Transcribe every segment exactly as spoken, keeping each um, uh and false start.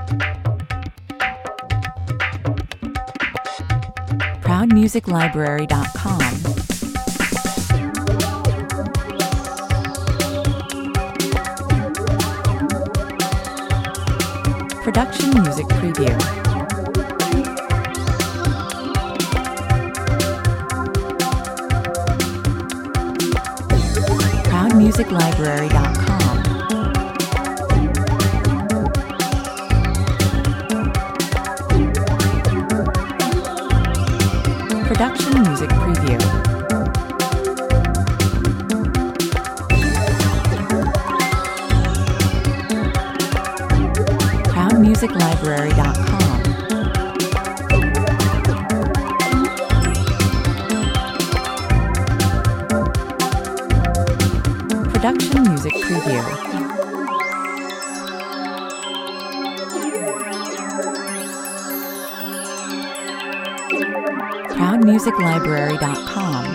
proud music library dot com. Production Music Preview. proud music library dot com. Production Music Preview. proud music library dot com. Production Music Preview. proud music library dot com.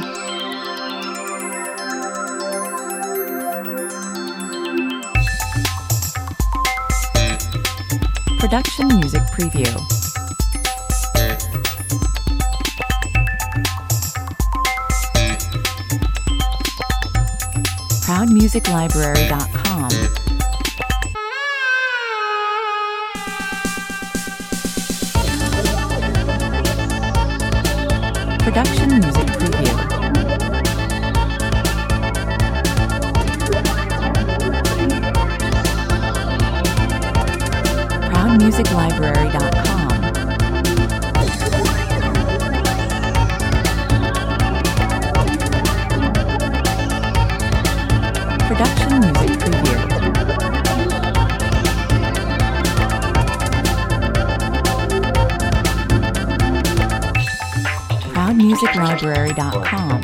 Production Music Preview. proud music library dot com. Production Music Preview. proud music library dot com. Production Music Preview. proud music library dot com.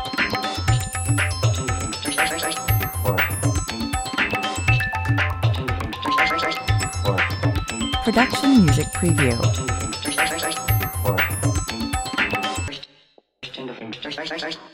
Production Music Preview.